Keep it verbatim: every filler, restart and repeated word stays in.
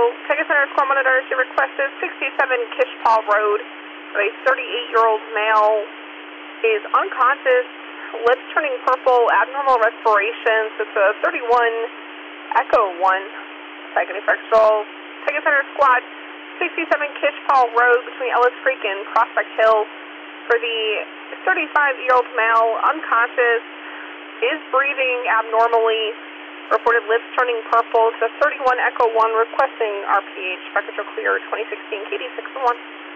Ticket Center Squad Monitors, you requested sixty-seven Kishpaw Road. A thirty-eight-year-old male is unconscious, lips turning purple, abnormal respirations. It's a thirty-one Echo one. Second Effectual. Ticket Center Squad, sixty-seven Kishpaw Road between Ellis Creek and Prospect Hill. For the thirty-five-year-old male, unconscious, is breathing abnormly, reported lips turning purple. It's a thirty-one Echo one requesting R P H, Package Clear twenty sixteen K D six one.